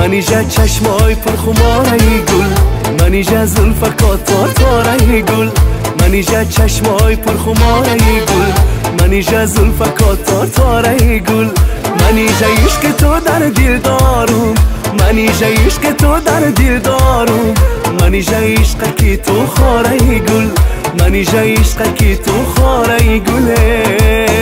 منیژه چشمای پرخماره گل، منیژه زلفکات تاره گل، منیژه چشمای پرخماره گل، منیژه زلفکات تاره گل، منیژه عشق تو در دل دارم، منیژه عشق تو در دل دارم، منیژه عشق کی تو خاره گل، منیژه عشق کی تو خاره گله.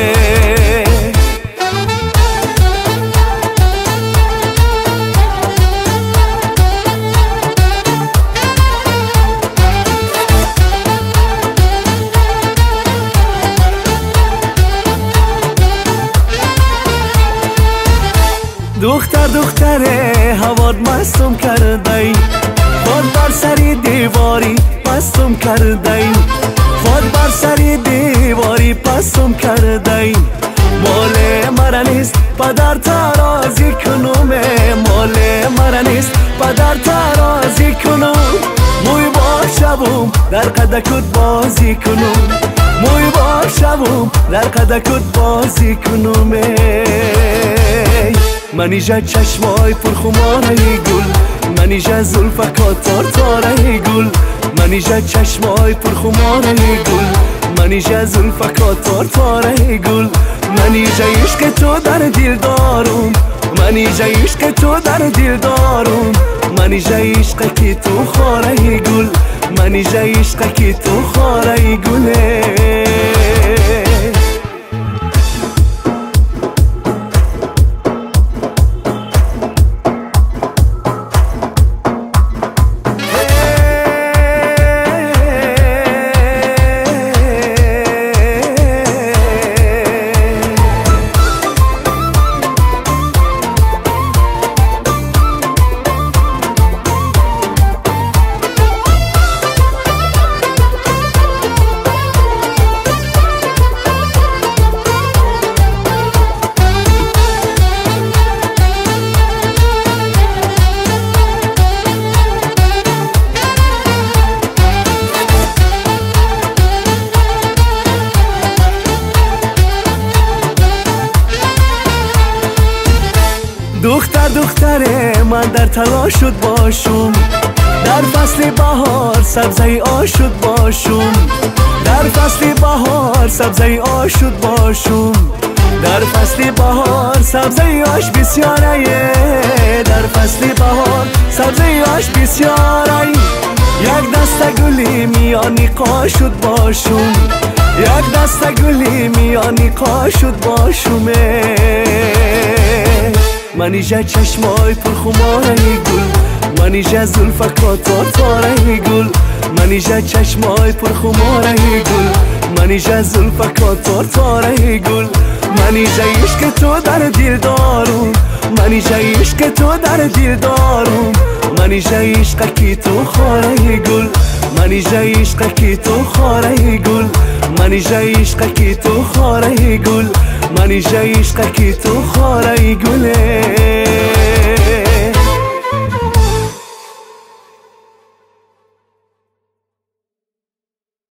دختره هواد مستم کرده، خود بر سری دیواری پستم کرده، خود بر سری دیواری پستم کرده، مال مرا نیست پدر ترازی کنم، مال مرا نیست پدر ترازی کنم، موی باشم در قدکت بازی کنم، موی باشم در قدکت بازی کنم. منیژه چشمای پرخماره گل، منیژه زلفکات تاره گل، منیژه چشمای پرخماره گل، منیژه زلفکات تاره گل، منیژه عشق تو در دل دارم، منیژه عشق تو در دل دارم، منیژه عشق کی تو خاره گل، منیژه عشق کی تو خاره گله. دختره من در تلاشت باشم، در فصل بهار سبزه آشت باشم، در فصل بهار سبزه آشت باشم، در فصل بهار سبزه آش بسیاره، در فصل بهار سبزه آش بسیاره، یک دسته گلی میانی قاشت باشم، یک دسته گلی میانی قاشت باشم. منیژه چشمای پرخماره گل، منیژه زلفکات تاره گل، منیژه چشمای پرخماره گل، منیژه زلفکات تاره گل، منیژه عشق تو در دل دارم، منیژه عشق تو در دل دارم، منیژه عشق کی تو خاره گل، منیژه عشق کی تو خاره گل، منیژه عشق کی تو خاره گل، منیژه عشق کی تو خاره گله.